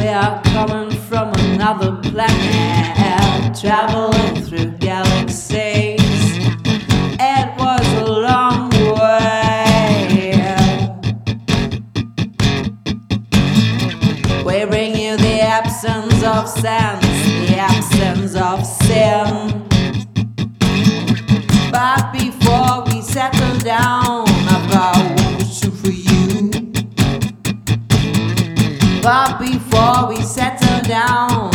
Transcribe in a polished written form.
We are coming from another planet, traveling through galaxies. It was a long way. We bring you the absence of sense, the absence of sin. But before we settle down, I've got one question for you. But before we settle down,